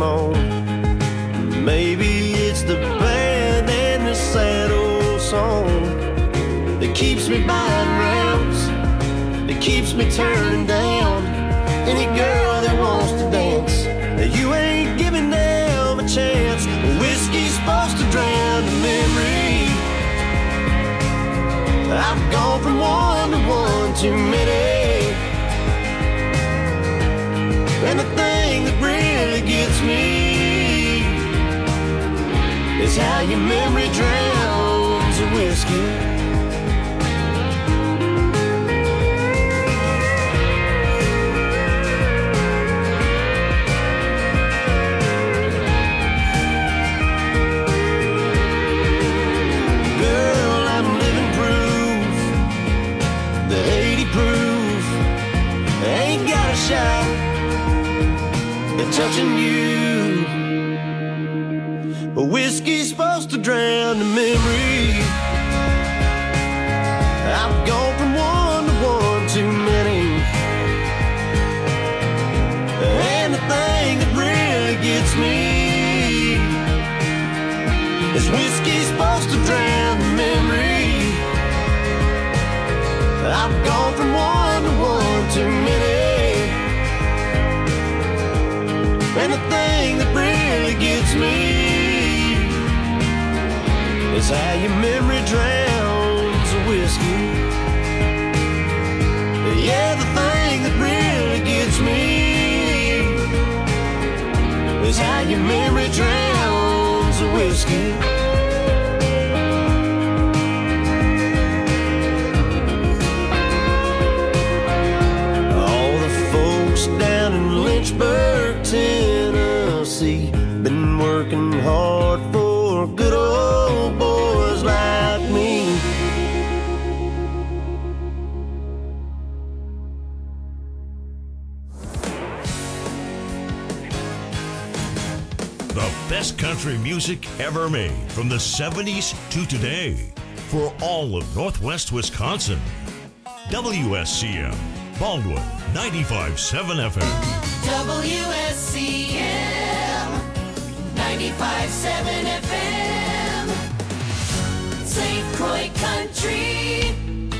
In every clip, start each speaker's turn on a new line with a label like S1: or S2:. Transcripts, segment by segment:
S1: I'm on. Maybe it's the band and the sad old song that keeps me buying rounds, that keeps me turning down any girl that wants to dance. You ain't giving them a chance. Whiskey's supposed to drown the memory. I've gone from one to one too many, and the thing that really gets me is how your memory drowns the whiskey. Touching you, but whiskey's supposed to drown the memory. I've gone from one to one too many, and the thing that really gets me is whiskey's supposed to drown the memory. I've gone from one to one too many, and the thing that really gets me is how your memory drowns the whiskey. Yeah, the thing that really gets me is how your memory drowns the whiskey. All the folks down in Lynchburg, Tennessee, been working hard for good old boys like me.
S2: The best country music ever made from the 70s to today for all of Northwest Wisconsin. WSCM, Baldwin, 95.7 FM.
S3: WSCM 95.7 FM, St. Croix Country.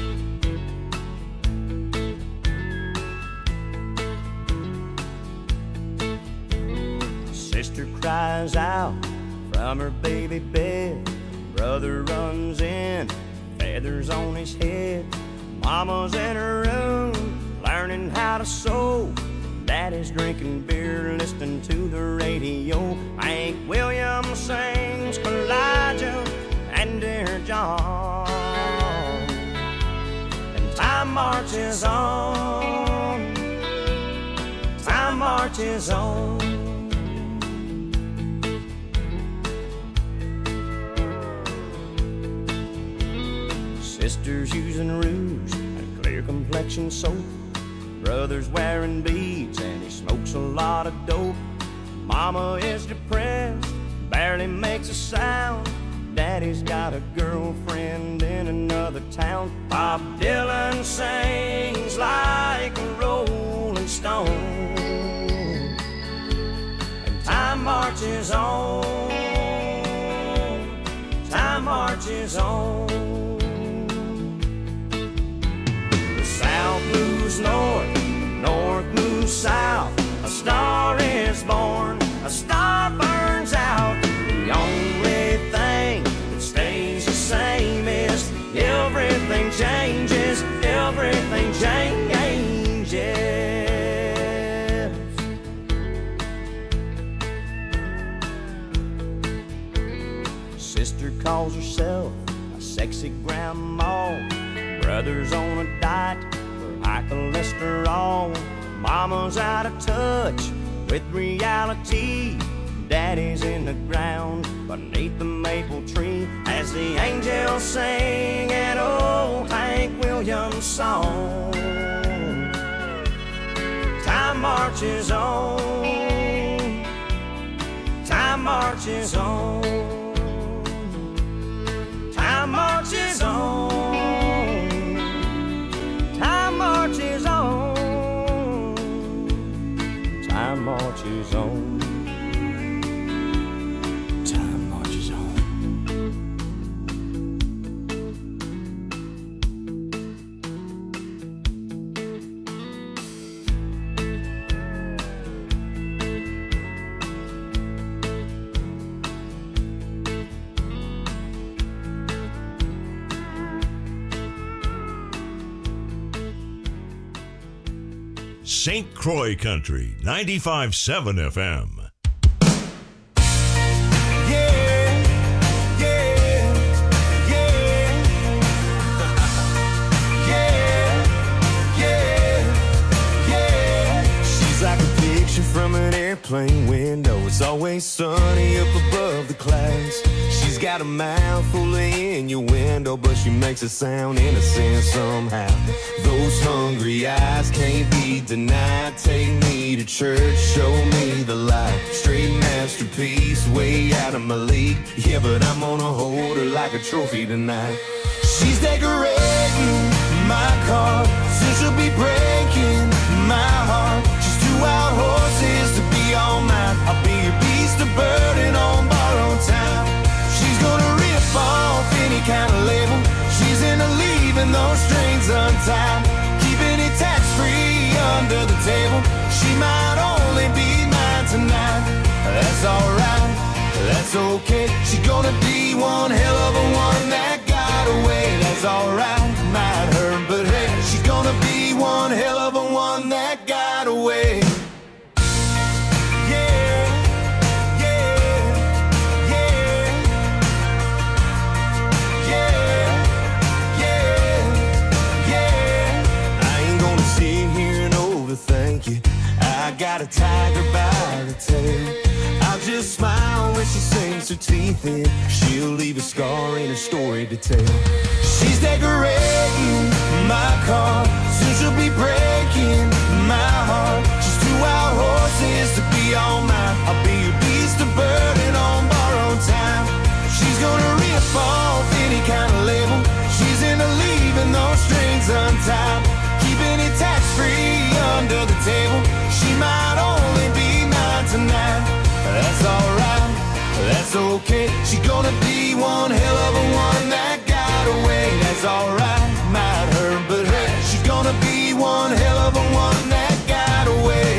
S1: Sister cries out from her baby bed. Brother runs in, feathers on his head. Mama's in her room, learning how to sew. Daddy's drinking beer, listening to the radio. Hank Williams sings Elijah and Dear John. And time marches on, time marches on. Sister's using rouge and clear complexion soap. Brother's wearing beads and he smokes a lot of dope. Mama is depressed, barely makes a sound. Daddy's got a girlfriend in another town. Bob Dylan sings like a rolling stone. And time marches on, time marches on. The South moves north, north moves south. A star is born, a star burns out. The only thing that stays the same is everything changes, everything changes. Sister calls herself a sexy grandma. Brother's on a diet for high cholesterol. Mama's out of touch with reality. Daddy's in the ground beneath the maple tree as the angels sing an old Hank Williams song. Time marches on, time marches on, time marches on, time marches on, time marches on.
S2: St. Croix Country 95.7 FM.
S1: From an airplane window, it's always sunny up above the clouds. She's got a mouth full of innuendo, but she makes it sound innocent somehow. Those hungry eyes can't be denied. Take me to church, show me the light. Straight masterpiece, way out of my league. Yeah, but I'm gonna hold her like a trophy tonight. She's decorating my car, soon she'll be breaking my heart. She's two wild horses to be all mine. I'll be your beast of burden on borrowed time. She's gonna rip off any kind of label. She's into leaving those strings untied, keeping it tax-free under the table. She might only be mine tonight. That's alright, that's okay. She's gonna be one hell of a one that got away. That's alright, might hurt, but hey, she's gonna be one hell of a one that got away. Thank you. I got a tiger by the tail. I'll just smile when she sinks her teeth in. She'll leave a scar in her story to tell. She's decorating my car, soon she'll be breaking my heart. She's two wild horses to be all mine. I'll be your beast of burden on borrowed time. She's gonna rip off any kind of label. She's into leaving those strings untied, keeping it tax-free under the table. She might only be mine tonight. That's alright, that's okay. She's gonna be one hell of a one that got away. That's alright, might hurt, but hey, she's gonna be one hell of a one that got away.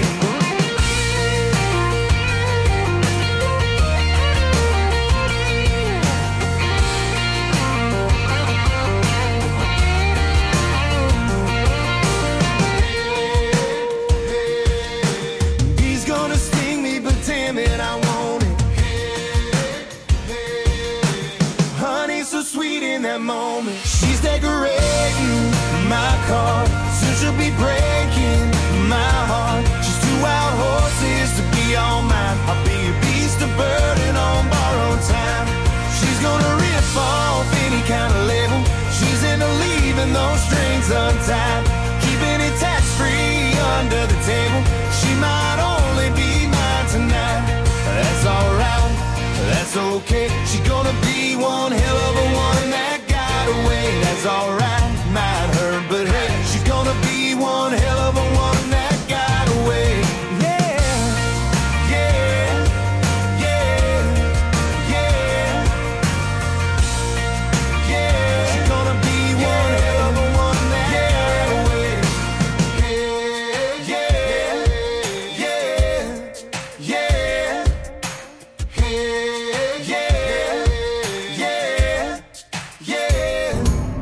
S1: Moment. She's decorating my car, soon she'll be breaking my heart. She's two wild horses to be all mine. I'll be your beast of burden on borrowed time. She's gonna rip off any kind of label. She's into leaving those strings untied, keeping it tax-free under the table. She might only be mine tonight. That's alright, that's okay. She's gonna be one hell of a one that away. That's alright, might hurt, but hey, she's gonna be one hell of a one that got away. Yeah, yeah, yeah, yeah, yeah. She's gonna be one hell of a one that got away. Yeah, yeah, yeah, yeah, yeah, yeah, yeah.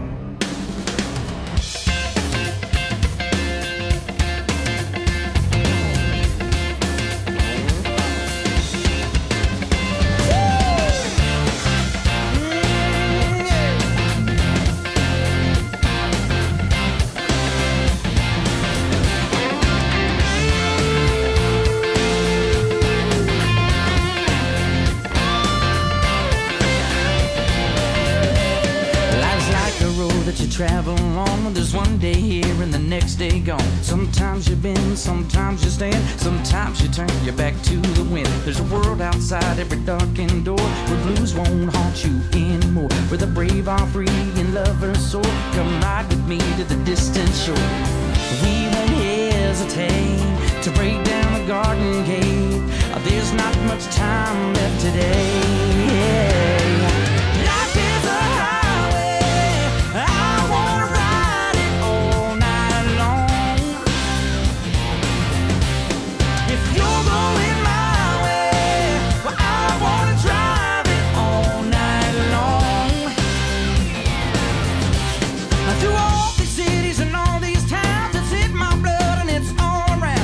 S4: That you travel on. There's one day here and the next day gone. Sometimes you bend, sometimes you stand, sometimes you turn your back to the wind. There's a world outside every darkened door where blues won't haunt you anymore, where the brave are free and lovers soar. Come ride with me to the distant shore. We won't hesitate to break down the garden gate. There's not much time left today. Yeah. Life is a highway, I wanna ride it all night long. If you're going my way, well, I wanna drive it all night long. Through all these cities and all these towns, it's in my blood and it's all around.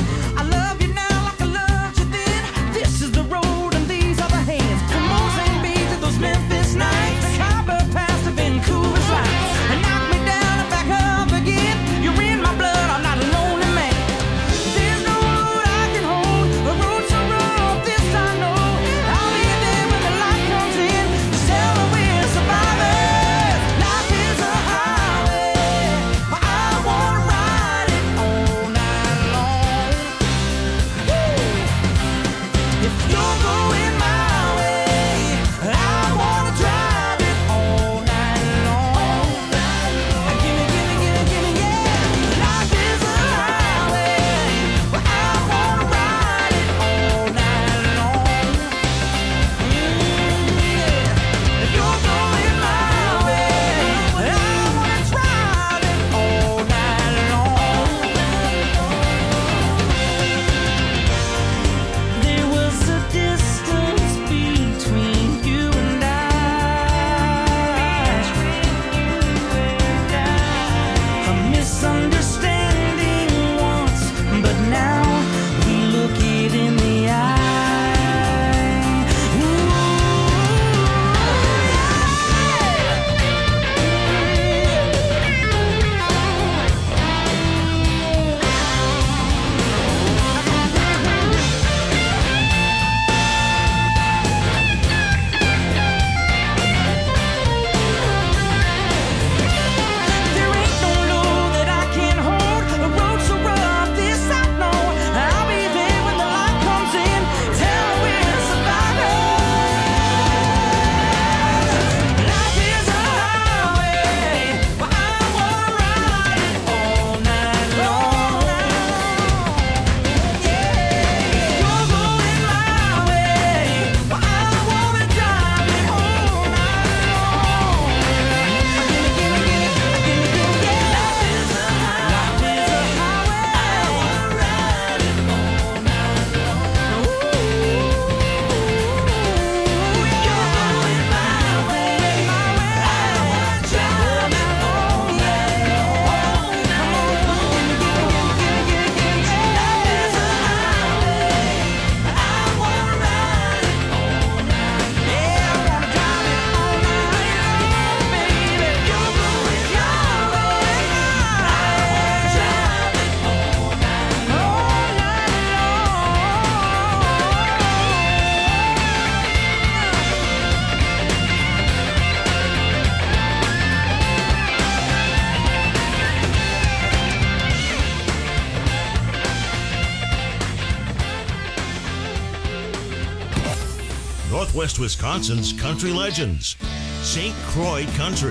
S2: Northwest Wisconsin's country legends. St. Croix Country.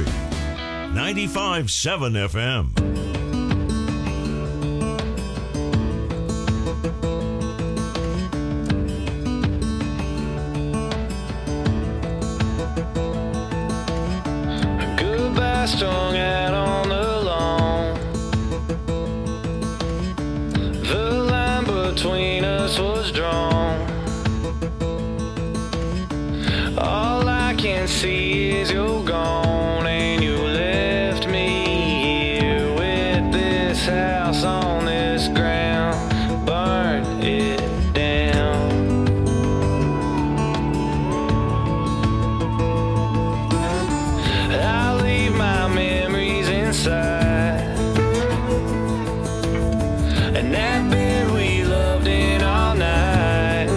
S2: 95.7 FM.
S5: Goodbye strung out on the lawn. The line between us was drawn. All I can see is you're gone, and you left me here with this house on this ground. Burn it down. I'll leave my memories inside, and that bed we loved in all night.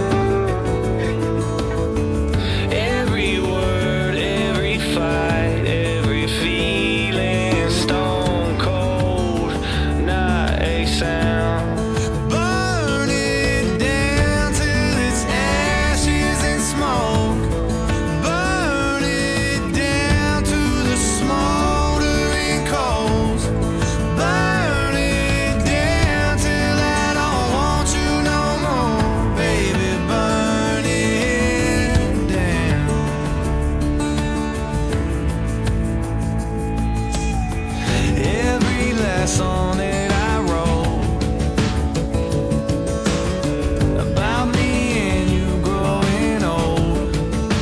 S5: Every word, every fight, every feeling, stone cold, not a sound. Burn it down till it's ashes and smoke. Burn it down to the smoldering coals. Burn it down till I don't want you no more, baby. Burn it down. Every last song that I wrote about me and you growing old.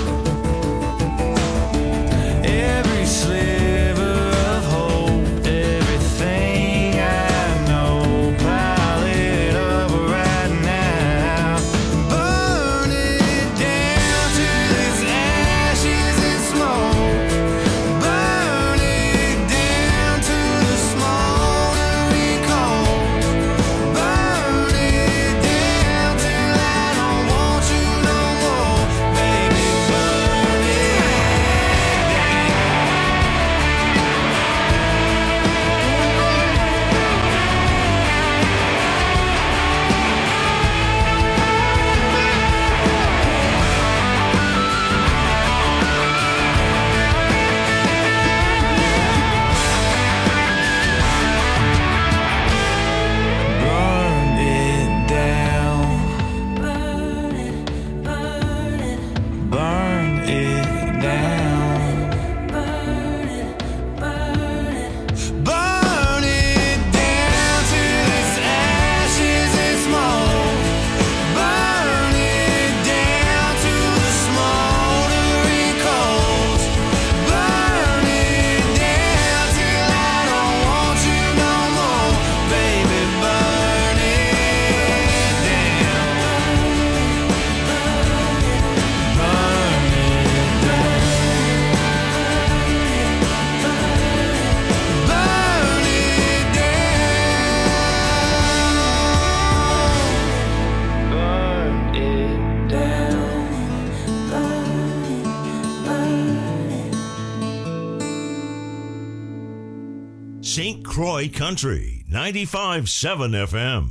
S5: Every sliver of hope, everything I know, pile it up right now. Burn it down till it's ashes and smoke. Burn it down to the smoldering coals. Burn it down till I don't want you no more, baby. Burn it down. Burn it down. Burn it down till it's ashes and smoke. Burn it down to the smoldering coals. Burn it down till I don't want you no more, baby. Burn it down. Burn it down. Burn it down.
S2: St. Croix Country. 95.7 FM.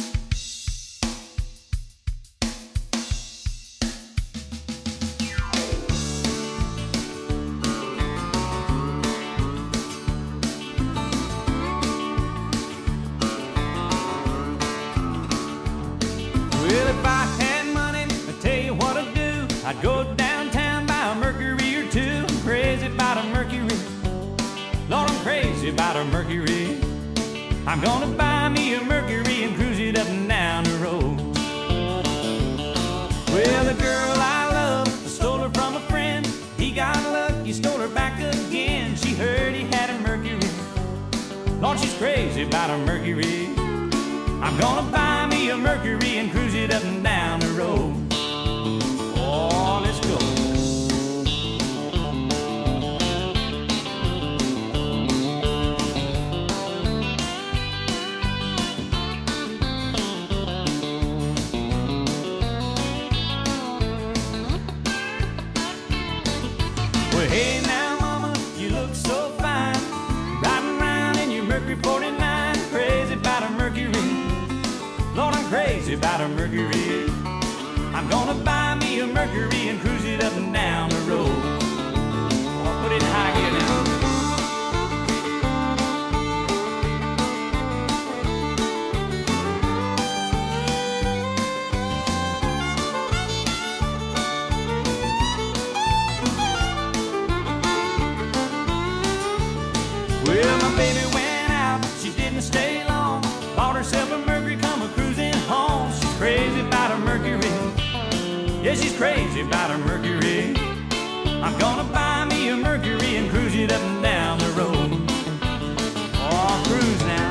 S4: Well, if I had money, I'd tell you what I'd do. I'd go downtown, buy a Mercury or two. I'm crazy about a Mercury. Lord, I'm crazy about a Mercury. I'm gonna buy me a Mercury and cruise it up and down the road. Well, the girl I love, I stole her from a friend. He got lucky, stole her back again. She heard he had a Mercury. Lord, she's crazy about a Mercury. I'm gonna buy me a Mercury and cruise it up and down the road. Oh, let's go. Well, hey now, mama, you look so fine. Riding around in your Mercury 49. Crazy about a Mercury. Lord, I'm crazy about a Mercury. I'm gonna buy me a Mercury and cruise it up and down the road. I'll put it in high gear now. Well, my baby went out, she didn't stay long. Bought herself a Mercury, come a cruising home. She's crazy about her Mercury. Yeah, she's crazy about her Mercury. I'm gonna buy me a Mercury and cruise it up and down the road. Oh, cruise now.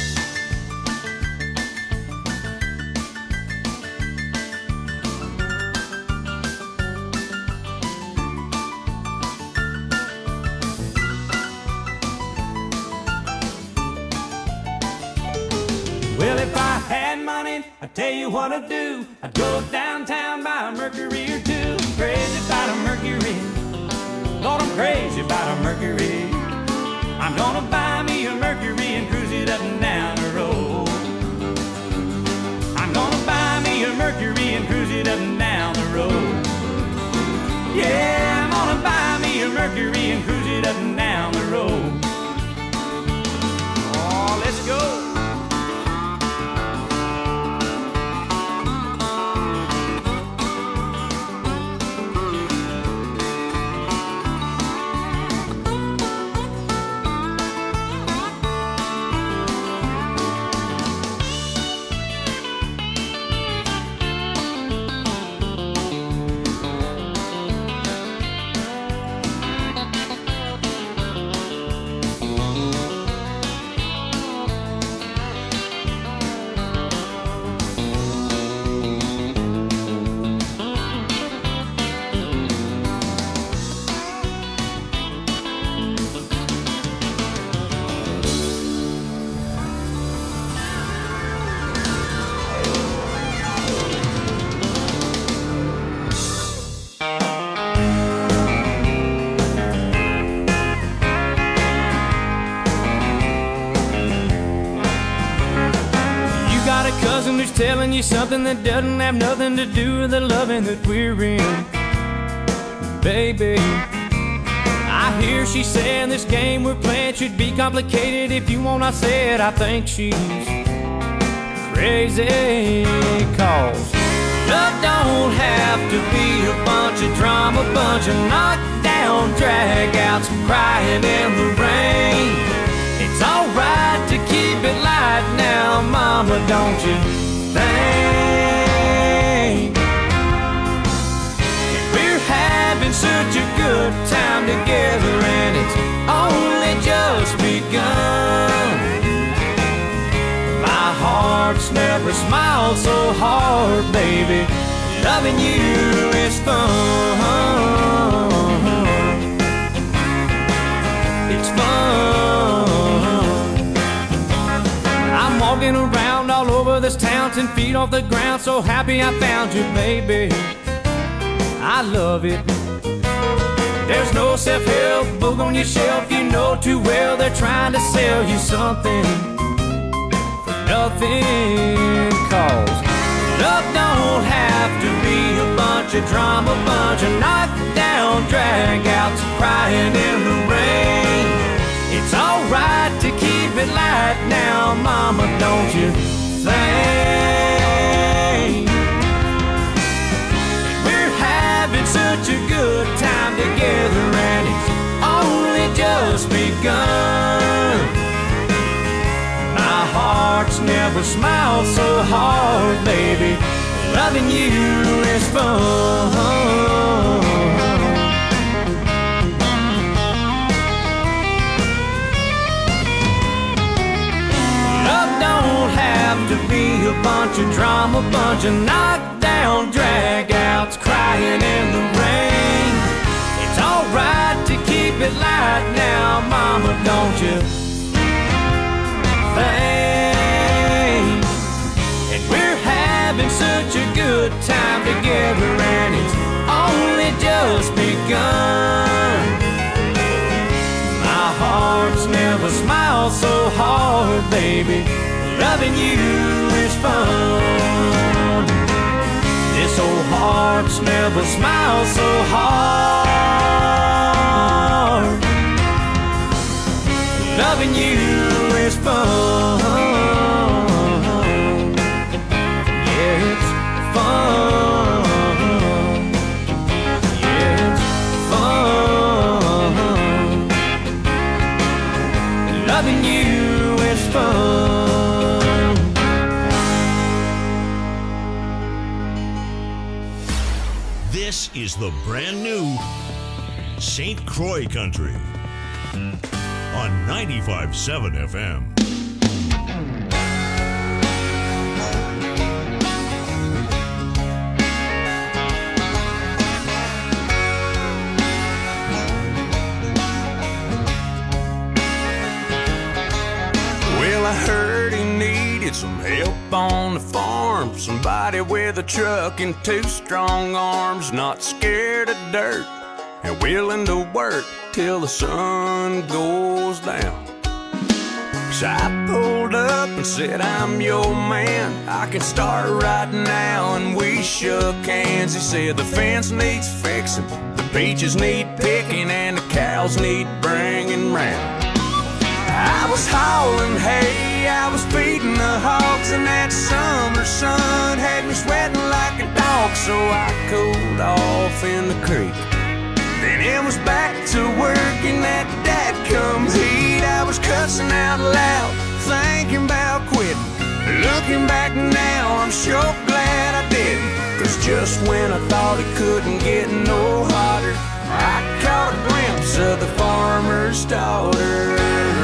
S4: Well, if I had money, I'd tell you what I'd do. I'd go downtown, buy a Mercury or two. Crazy about a Mercury. Lord, I'm crazy about a Mercury. I'm gonna buy me a Mercury and cruise it up and down the road. I'm gonna buy me a Mercury and cruise it up and down the road. Yeah, I'm gonna buy me a Mercury and cruise it up and down the road. Oh, let's go. Who's telling you something that doesn't have nothing to do with the loving that we're in. Baby, I hear she saying this game we're playing should be complicated. If you want, I said I think she's crazy. Cause love don't have to be a bunch of drama, bunch of knockdown drag-outs, crying in the rain. It's alright to keep it light now, mama, don't you think? We're having such a good time together, and it's only just begun. My heart's never smiled so hard, baby. Loving you is fun. It's fun. I'm walking around all over this town, 10 feet off the ground, so happy I found you, baby. I love it. There's no self-help book on your shelf. You know too well they're trying to sell you something for nothing. Cause love don't have to be a bunch of drama, bunch of knockdown drag-outs, crying in the rain. It's alright to keep it light now, mama, don't you think? We're having such a good time together, and it's only just begun. My heart's never smiled so hard, baby. Loving you is fun. To be a bunch of drama, bunch of knockdown drag-outs, crying in the rain. It's alright to keep it light now, mama, don't you think? And we're having such a good time together, and it's only just begun. My heart's never smiled so hard, baby. Loving you is fun. This old heart
S1: hearts never smile so hard. Loving you is fun. Yeah, it's fun. Yeah, it's fun. Loving you is fun.
S2: This is the brand new St. Croix Country on 95.7 FM.
S6: Well, I heard he needed some help on the farm. Somebody with a truck and two strong arms, not scared of dirt and willing to work till the sun goes down. So I pulled up and said, I'm your man, I can start right now. And we shook hands. He said the fence needs fixing, the peaches need picking, and the cows need bringing round. I was hauling hay, I was feeding the hogs, and that summer sun had me sweating like a dog. So I cooled off in the creek. Then it was back to work in that dadgum heat. I was cussing out loud, thinking about quitting. Looking back now, I'm sure glad I didn't. Cause just when I thought it couldn't get no hotter, I caught a glimpse of the farmer's daughter.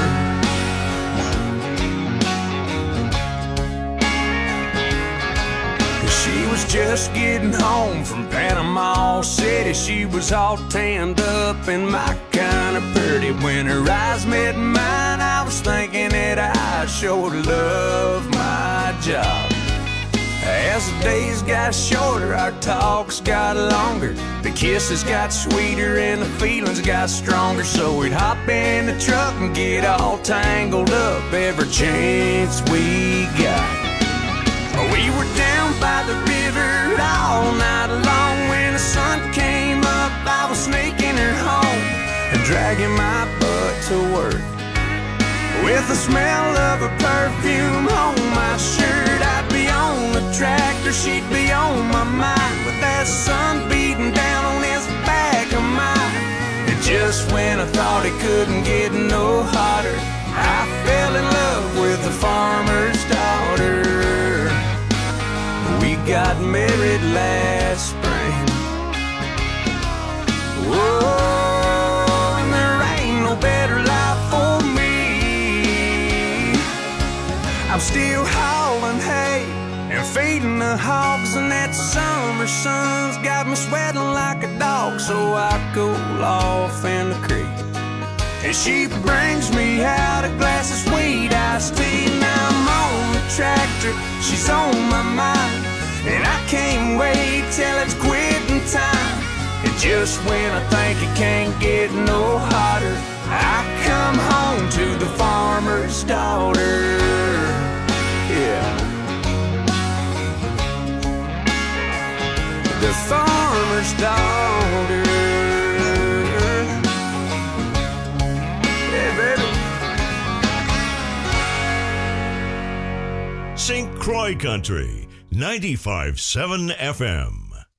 S6: She was just getting home from Panama City. She was all tanned up and my kind of pretty. When her eyes met mine, I was thinking that I sure love my job. As the days got shorter, our talks got longer. The kisses got sweeter and the feelings got stronger. So we'd hop in the truck and get all tangled up every chance we got. We were down by the river all night long. When the sun came up, I was sneaking her home and dragging my butt to work. With the smell of her perfume on my shirt, I'd be on the tractor, she'd be on my mind, with that sun beating down on this back of mine. And just when I thought it couldn't get no hotter, I fell in love with the farmer's daughter. We got married last spring. Whoa, and there ain't no better life for me. I'm still hauling hay and feeding the hogs, and that summer sun's got me sweating like a dog. So I cool off in the creek, and she brings me out a glass of sweet iced tea. Now I'm on the tractor, she's on my mind, and I can't wait till it's quitting time. And just when I think it can't get no hotter, I come home to the farmer's daughter. Yeah, the farmer's daughter. Yeah, baby.
S2: St. Croix Country, 95.7 FM.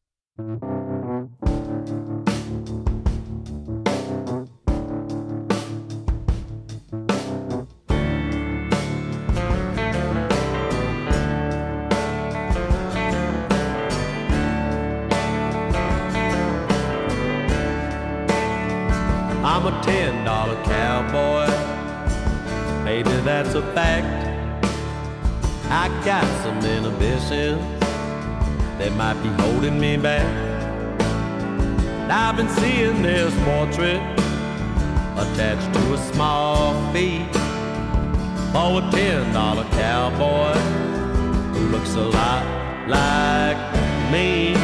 S1: I'm a $10 cowboy, baby, that's a fact. I got some inhibitions that might be holding me back. I've been seeing this portrait attached to a small fee for a $10 cowboy who looks a lot like me.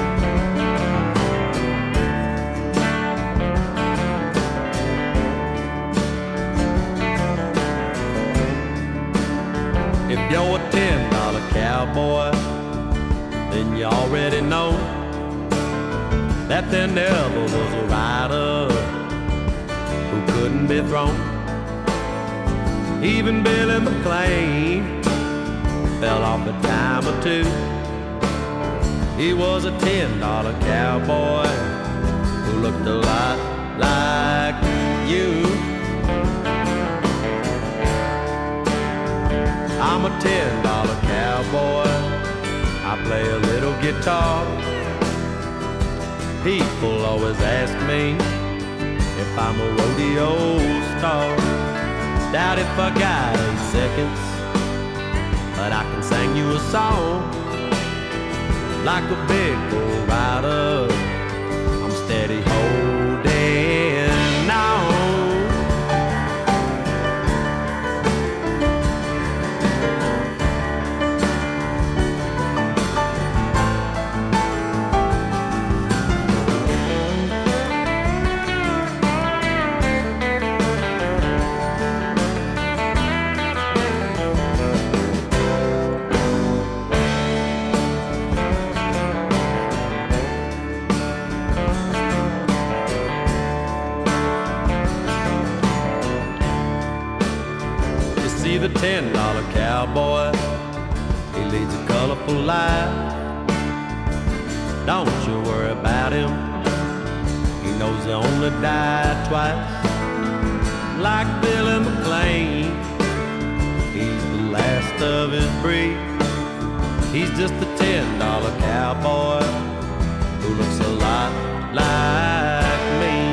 S1: If you're a $10 cowboy, then you already know
S7: that there never was a rider who couldn't be thrown. Even Billy McLean fell off a time or two. He was a $10 cowboy who looked a lot like you. I'm a $10 cowboy, I play a little guitar. People always ask me if I'm a rodeo star. Doubt if I got 8 seconds, but I can sing you a song. Like a big bull rider, I'm steady holding on. The $10 cowboy, he leads a colorful life. Don't you worry about him, he knows he only died twice. Like Billy McLean, he's the last of his breed. He's just a $10 cowboy who looks a lot like me.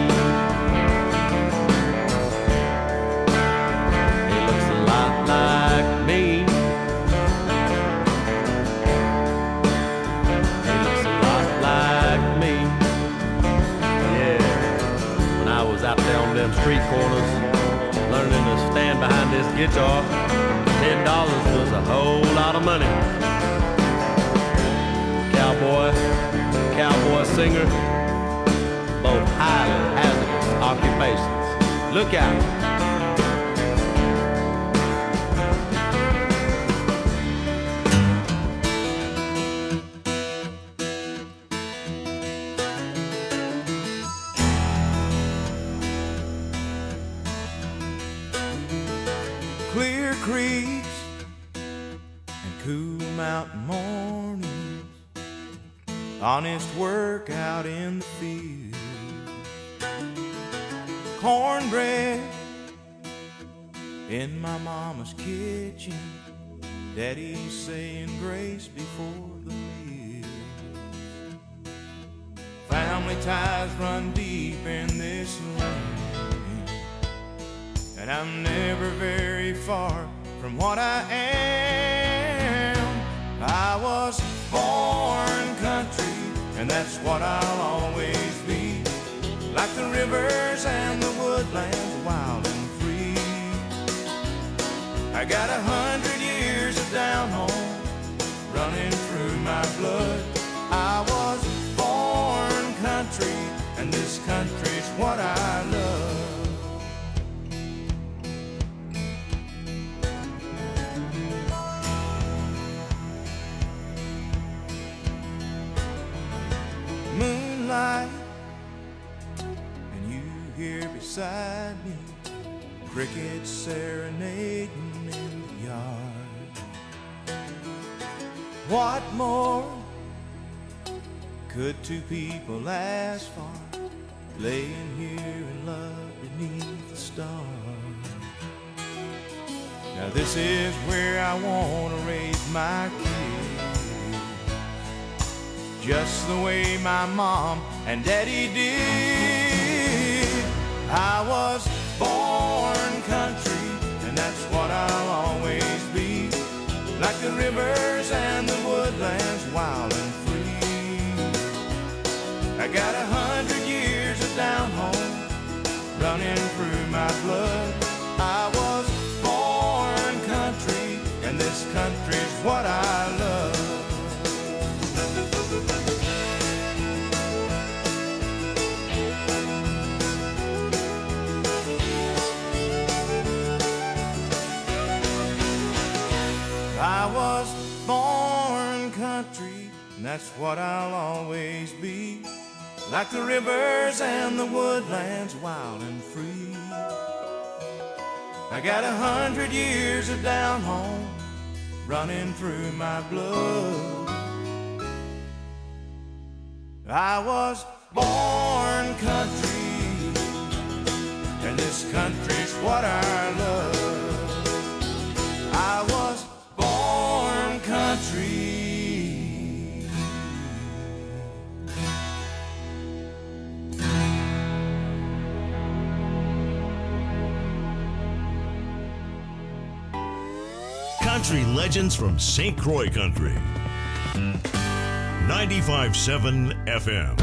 S7: Like me. He looks a lot like me. Yeah. When I was out there on them street corners, learning to stand behind this guitar, $10 was a whole lot of money. Cowboy singer, both highly hazardous occupations. Look out.
S8: Clear creeks and cool mountain mornings, honest work out in the field, cornbread in my mama's kitchen, daddy saying grace before the meal. Family ties run deep in this land, and I'm never very far from what I am. I was born country, and that's what I'll always be. Like the rivers and the woodlands, wild and free. I got 100 years of down home running through my blood. I was born country, and this country's what I love. Moonlight, and you here beside me, crickets serenading in the yard. What more could two people ask for, laying here in love beneath the stars? Now this is where I want to raise my kids, just the way my mom and daddy did. I was born country, and that's what I'll always be. Like the rivers and the woodlands, wild and free. I got 100 years of down home running through my blood. I was born country, and this country's what I love. I was born country, and that's what I'll always be. like the rivers and the woodlands wild and free. I got 100 years of down home running through my blood. I was born country, and this country's what I love. I was born country.
S2: Country legends from St. Croix Country. 95.7 FM.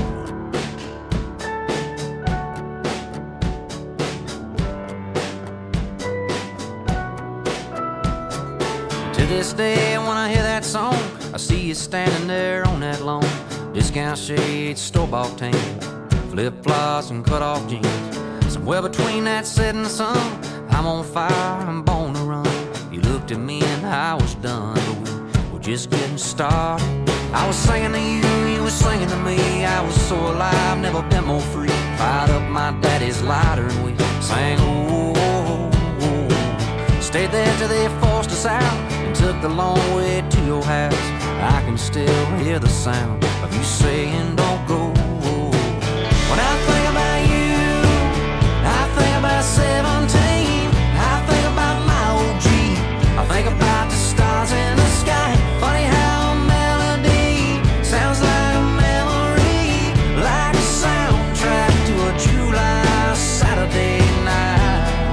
S4: To this day, when I hear that song, I see you standing there on that lawn. Discount shades, store-bought tan, flip-flops and cut-off jeans. Somewhere between that setting sun, I'm on fire, I'm born to run. You looked at me and I was done, but we were just getting started. I was singing to you, you were singing to me. I was so alive, never been more free. Fired up my daddy's lighter and we sang, oh, oh, oh. Stayed there till they forced us out and took the long way to your house. I can still hear the sound of you saying, don't go. When I think about you, I think about 17. I think about my old Jeep. I think about the stars in the sky. Funny how a melody sounds like a memory, like a soundtrack to a July Saturday night.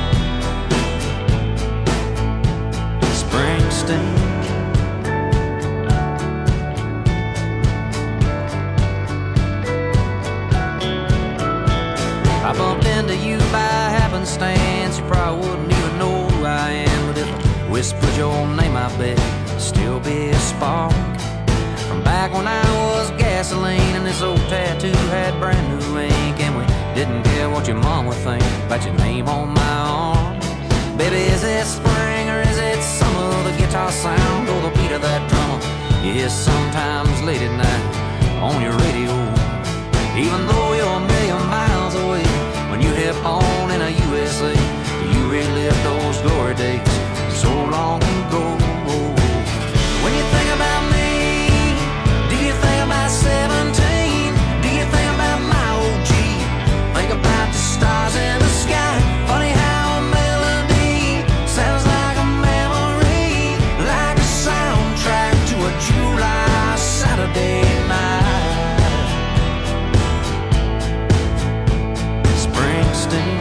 S4: Springsteen. I bumped into you by happenstance. You probably wouldn't even know who I am, but if I whispered your name, I bet it'd still be a spark from back when I was gasoline and this old tattoo had brand new ink, and we didn't care what your mom would think about your name on my arm. Baby, is it spring or is it summer? The guitar sound or the beat of that drummer you hear sometimes late at night on your radio. Even though you're a million miles away, when you hit on in a USA, you relive those glory days so long ago. When you think about me, do you think about 17? Do you think about my old Jeep? Think about the stars in the sky. Funny how a melody sounds like a memory, like a soundtrack to a July Saturday night. Springsteen.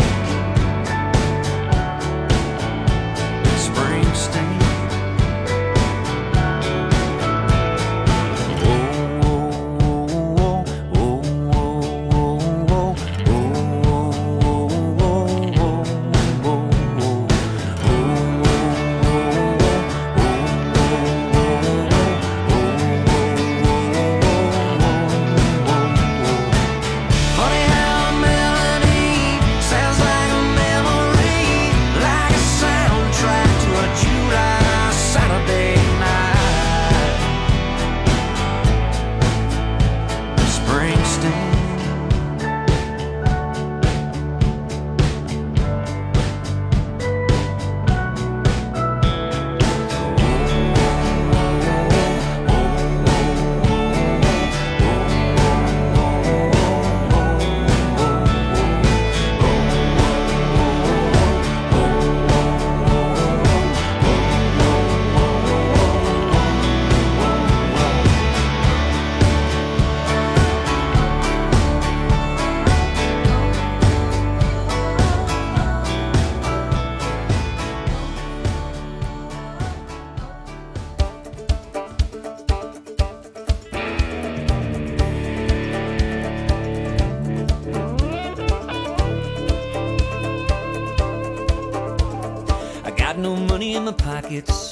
S4: No money in my pockets,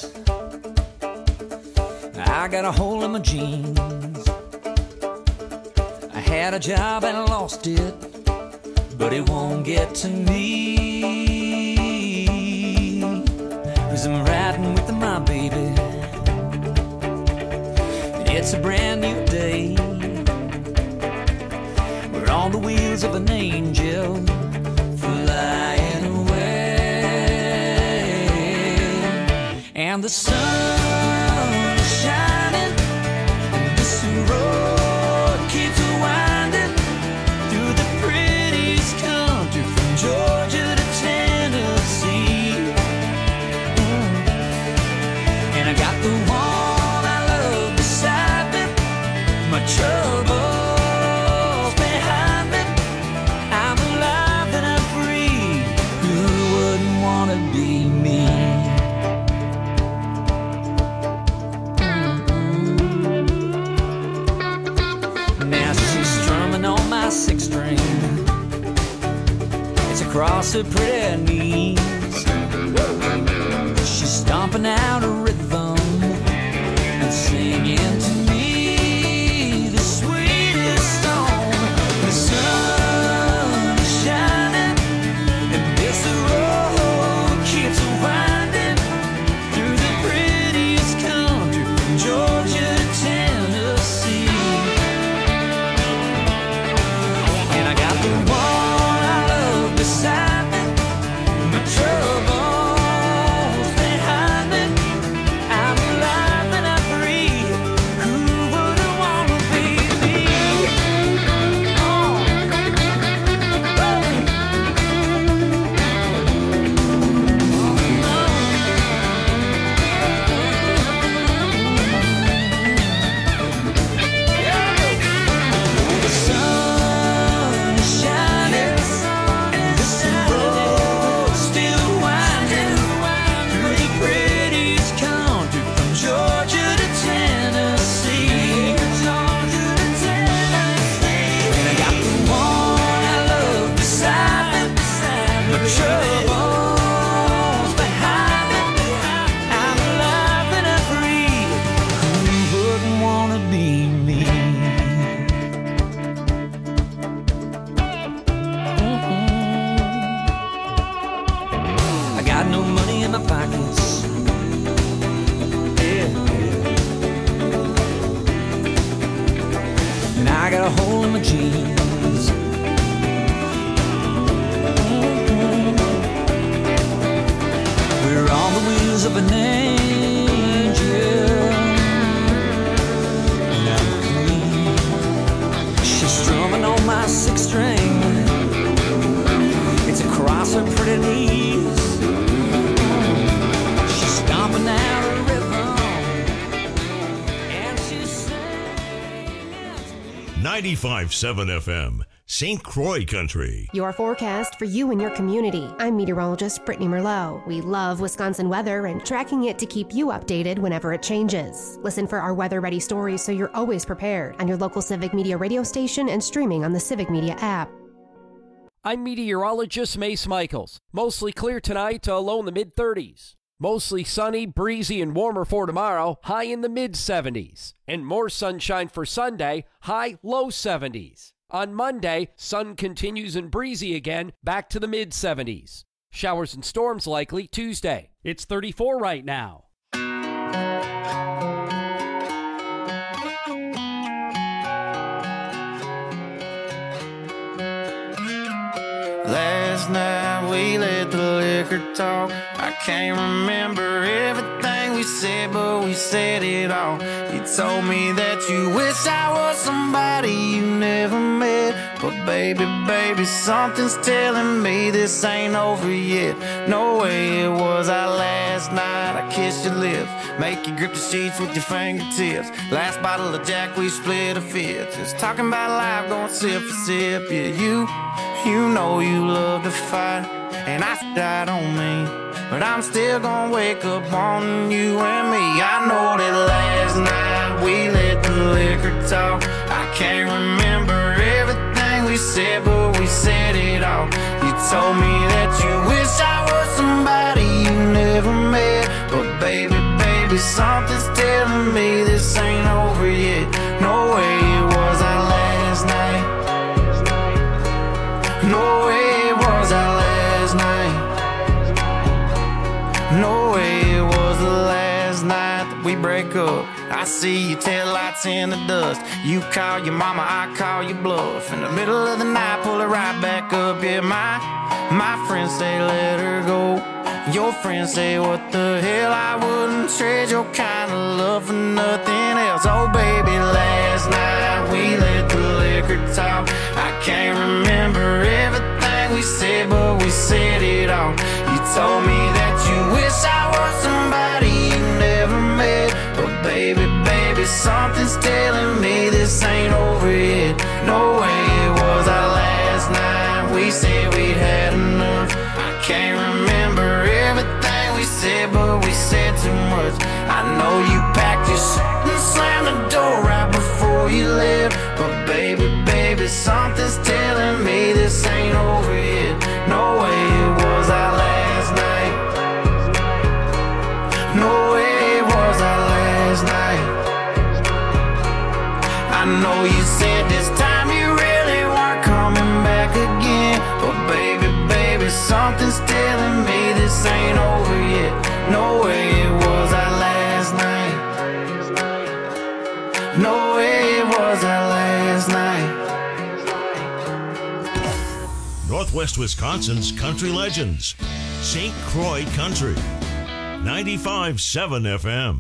S4: I got a hole in my jeans. I had a job and I lost it, but it won't get to me, 'cause I'm riding with my baby. It's a brand new day, on the wheels of an angel flying away. And the sun is shining, and this road keeps winding through the prettiest country from Georgia to Tennessee. And I got the one I love beside me, my troubles behind me. I'm alive and I'm free. Who wouldn't want to be me? Now she's strumming on my six string. It's across her pretty knees. She's stomping out a rhythm and singing to me the sweetest song. The sun is shining, and this road keeps winding through the prettiest country from Georgia to Tennessee. And I got the one I love beside me, my troubles behind me. I'm alive and I'm free. Who wouldn't want to be me? The sun is shining, and this road still winding through the prettiest country from Georgia to Tennessee. And I got the one I love beside me, my troubles behind me. I'm alive and I'm free. Who wouldn't want to be me? I got no money in my pockets. Yeah. And I got a hole in my jeans. We're on the wheels of an angel. And I'm free. She's strumming on my six string. It's across her pretty knees. She's stomping out a rhythm, and she's singing to me.
S2: 95.7 FM, St. Croix Country.
S9: Your forecast for you and your community. I'm meteorologist Brittany Merlot. We love Wisconsin weather and tracking it to keep you updated whenever it changes. Listen for our weather-ready stories so you're always prepared on your local Civic Media radio station and streaming on the Civic Media app.
S10: I'm meteorologist Mace Michaels. Mostly clear tonight to a low in the mid-30s. Mostly sunny, breezy, and warmer for tomorrow, high in the mid-70s. And more sunshine for Sunday, high, low 70s. On Monday, sun continues and breezy again, back to the mid-70s. Showers and storms likely Tuesday. It's 34 right now.
S8: Last night we let the liquor talk. I can't remember everything we said, but we said it all. You told me that you wish I was somebody you never met. But baby, baby, something's telling me this ain't over yet. No way it was our last night. I kissed your lips, make you grip the sheets with your fingertips. Last bottle of Jack, we split a fifth. Just talking about life, going sip for sip. Yeah, you know you love to fight, and I died on me, but I'm still gonna wake up on you and me. I know that last night we let the liquor talk. I can't remember everything we said, but we said it all. You told me that you wish I was somebody you never met. But baby, baby, something's telling me this ain't over yet. No way it was our last night. No way it was our last night. No way it was the last night that we break up.
S11: I see your taillights in the dust. You call your mama, I call your bluff. In the middle of the night, pull it right back up. Yeah, my friends say let her go. Your friends say what the hell, I wouldn't trade your kind of love for nothing else. Oh baby, last night we let the liquor talk. I can't remember everything we said, but we said it all. You told me that you wish I was somebody you never met. But baby, something's telling me this ain't over yet. No way it was our last night. We said we'd had enough. I can't remember everything we said, but we said too much. I know you packed your shit and slammed the door right before you left. But baby, something's telling me this ain't over yet. No way it was our last night. No way it was our last night. I know you said this time you really weren't coming back again. But baby, something's telling me this ain't over yet. No way it was our last night. No way it was our last night.
S2: Northwest Wisconsin's country legends. St. Croix Country. 95.7 FM.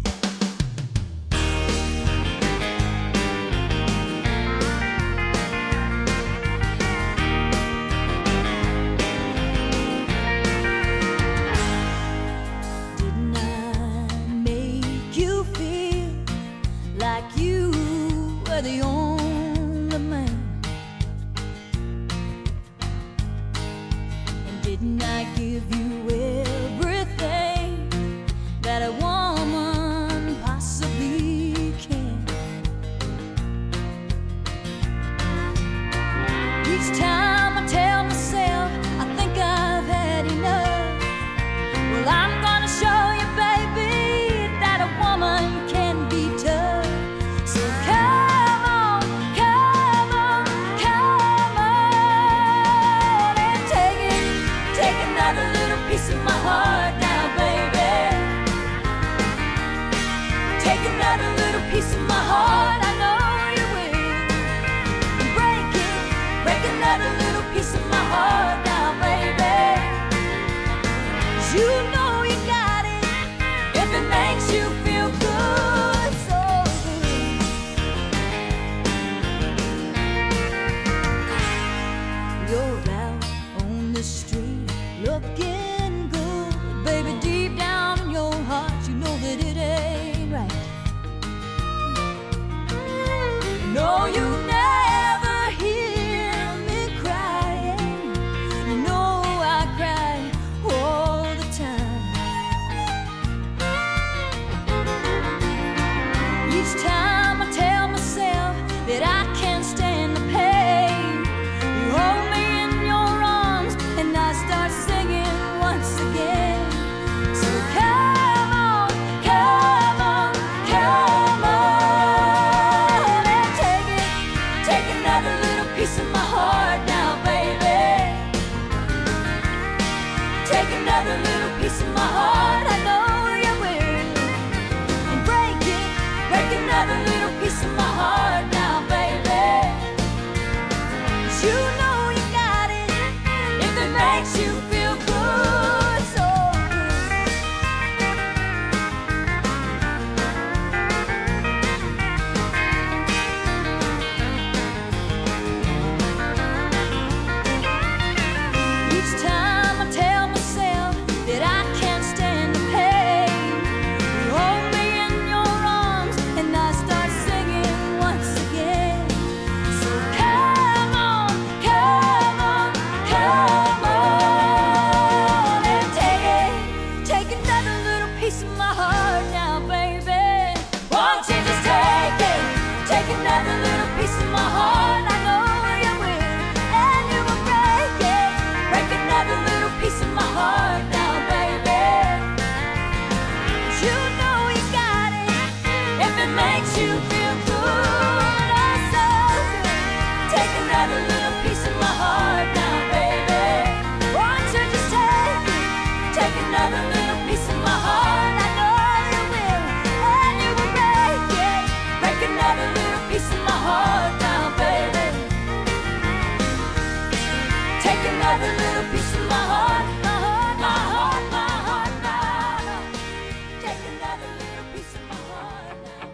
S3: Another little piece of my heart, I know you will, and you will break it. another little piece of my heart, my heart, my heart, my heart, my heart. Take another little piece of my heart now,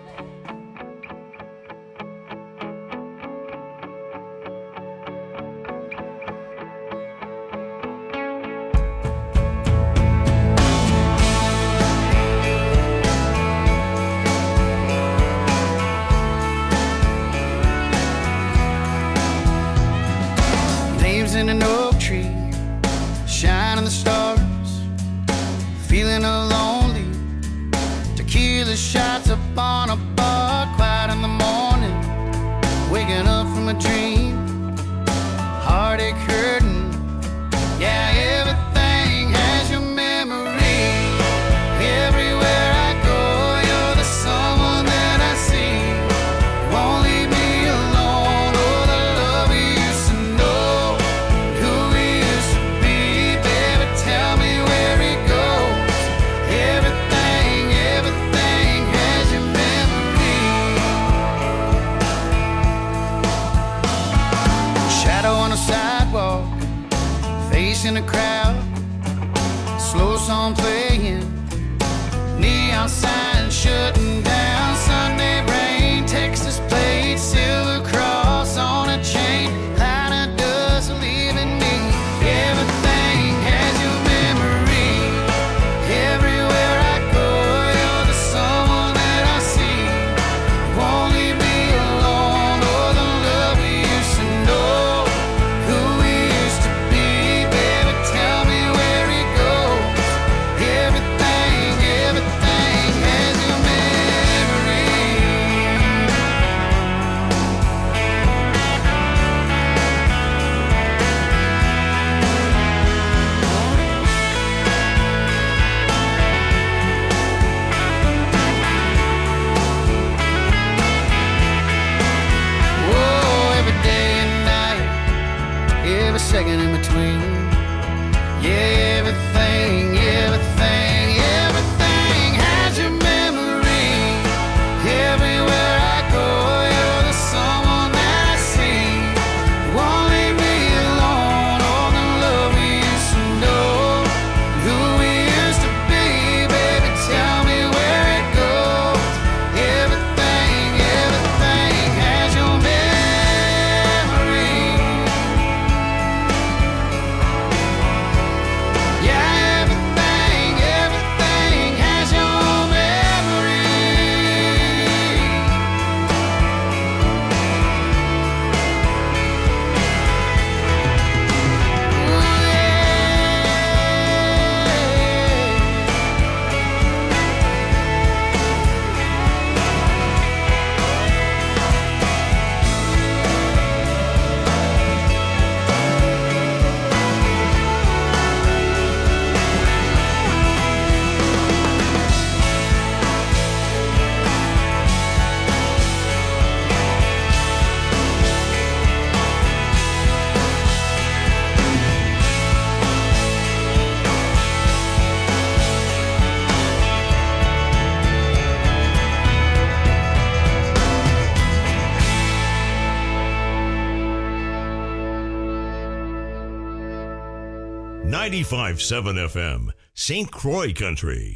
S11: Leaves in an oak tree, shining the stars, feeling lonely. Tequila shots up on a bar, quiet in the morning, waking up from a dream, heartache hurting. Yeah, everything has your memory. Everywhere I go, you're the someone that I see. Won't leave me alone. Oh, the love we used to know, who we used to be. Baby, tell me where it goes. Everything, everything has your memory. Shadow on the sidewalk, facing the crowd, slow song playing, neon sign shutting down. Sunday rain, Texas plate, silver cross on a chain, line of dust leaving me. Everything has your memory. Everywhere I go, you're the someone that I see. Won't leave me alone. Oh, the love we used to know, who we used to be. Baby, tell me where it goes. Everything, everything has your memory. Whoa, every day and night, every second in between. Yeah, everything, everything, everything has your memory. Everywhere I go, you're the someone that I see. Won't leave me alone. All the love we used to know, who we used to be. Baby, tell me where it goes. Everything, everything has your memory. Yeah, everything, everything has your memory. Ooh,
S2: yeah. 95.7 FM, St. Croix Country.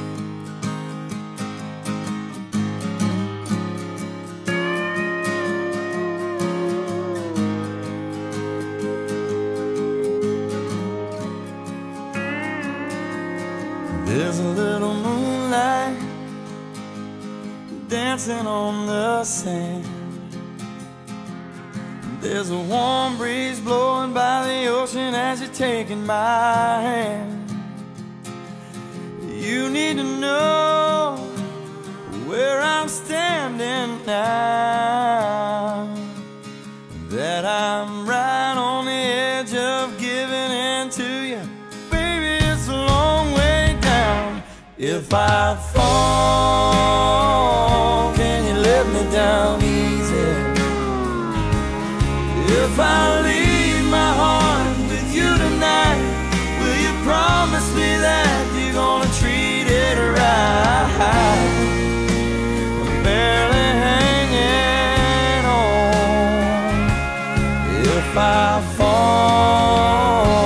S8: There's a little moonlight dancing on the sand. There's a warm breeze blowing by the ocean as you're taking my hand. You need to know where I'm standing now, that I'm right on the edge of giving in to you. Baby, it's a long way down. If I fall, can you let me down easy? If I leave my heart with you tonight, will you promise me that you're gonna treat it right? I'm barely hanging on. If I fall,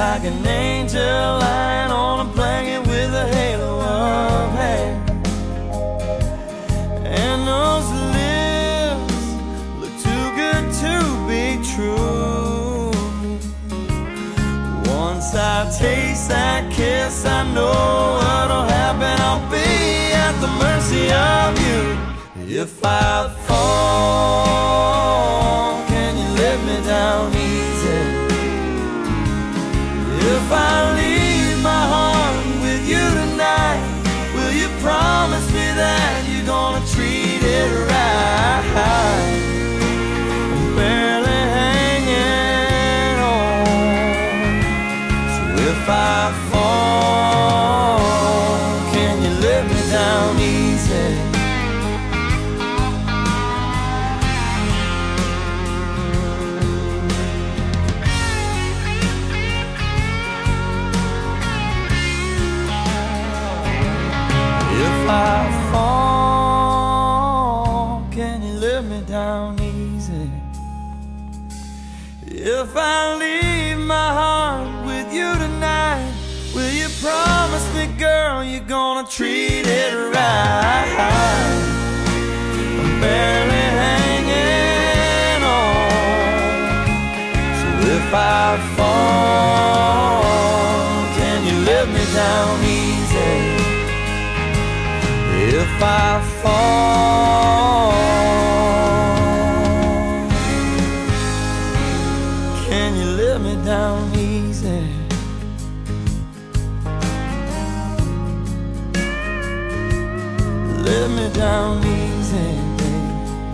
S8: like an angel lying on a blanket with a halo of hair. And those lips look too good to be true. Once I taste that kiss, I know what'll happen. I'll be at the mercy of you. If I fall, can you let me down easy? If I leave my heart with you tonight, will you promise me that you're gonna treat it right? I'm barely hanging on. So if I fall, can you let me down easy? If I fall, can you let me down easy? If I leave my heart with you tonight, will you promise me, girl, you're gonna treat it right? I'm barely hanging on. So if I fall, can you let me down easy? If I fall, can you let me down easy? Let me down easy, babe.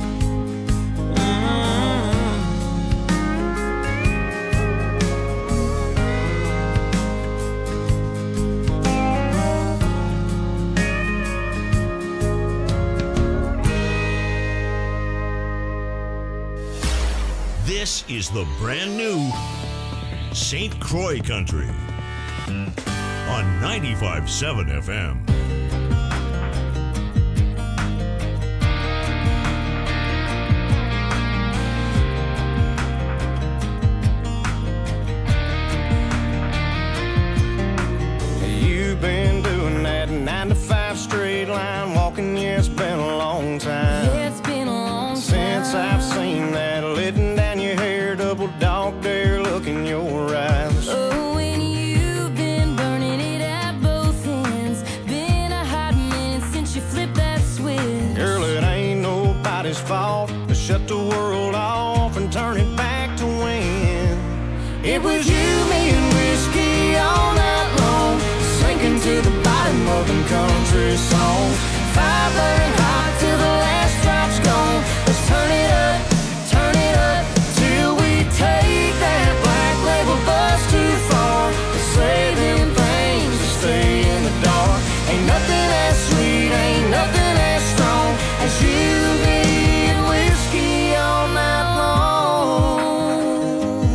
S2: This is the brand new St. Croix Country on 95.7 FM.
S5: You've been doing that 9 to 5 straight line walking, yeah, it's been a long time.
S3: Yeah, it's been a long time
S5: since I've seen that letting down your hair, double dog dare look in your eyes.
S3: Oh, and you've been burning it at both ends. Been a hot minute since you flipped that switch.
S5: Girl, it ain't nobody's fault to shut the world off and turn it back to when it was you, me, and whiskey all night long, sinking to the bottom of them country songs. Fire burning hot till the last drop's gone. Let's turn it up till we take that black label bus too far. To say them things to stay in the dark. Ain't nothing as sweet, ain't nothing as strong as you, me, and whiskey all night long.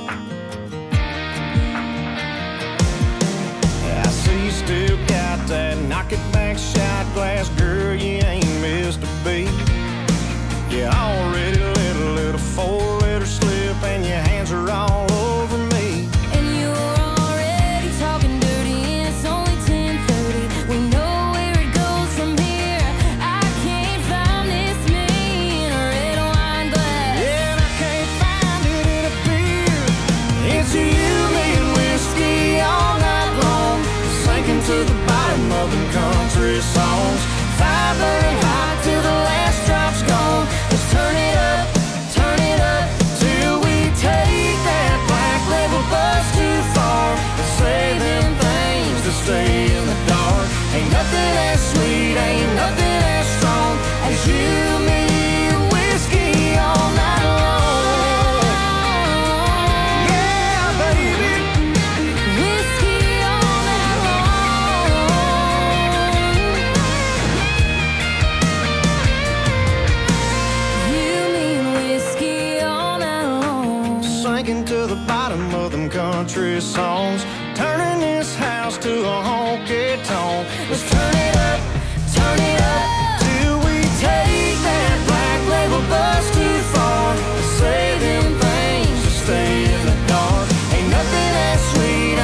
S5: I see you still got that knock it back shot glass, girl, you ain't missed a beat. You already let a little 4-letter slip and your hands are all over me.
S3: And you're already talking dirty and it's only 10:30. We know where it goes from here. I can't find this me in a red wine glass.
S5: Yeah, and I can't find it in a beer. It's you, me, and whiskey all night long, sinking to the bottom of them country songs. Fire burning hot till the last drop's gone. Let's turn it up till we take that black label bus too far. To say them things to stay in the dark. Ain't nothing as sweet, ain't nothing as strong as you, me, and whiskey all night long. Yeah, baby.
S3: Whiskey all night long. You, me, and whiskey all night long.
S5: Sinking to the bottom of them country songs, turning this house to a honky tonk. Let's turn it up till we take that black label bus too far. To say them things to stay in the dark. Ain't nothing as sweet,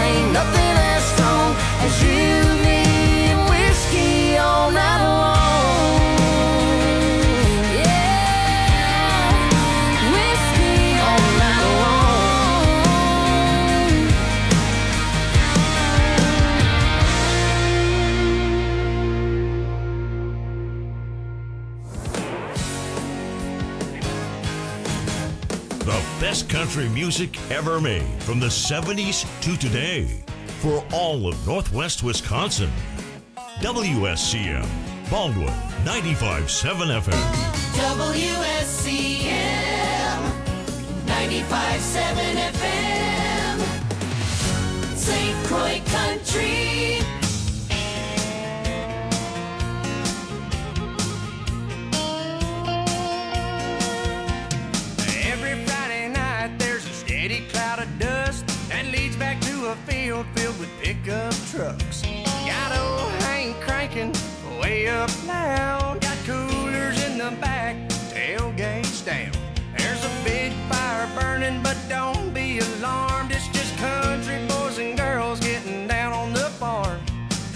S2: The best country music ever made from the 70s to today for all of Northwest Wisconsin. WSCM, Baldwin, 95.7 FM.
S3: WSCM 95.7 FM, St. Croix Country.
S8: Every Friday night there's a steady cloud of dust that leads back to a field filled with pickup trucks. Got old Hank cranking way up loud. Got coolers in the back, tailgates down. There's a big fire burning, but don't be alarmed. It's just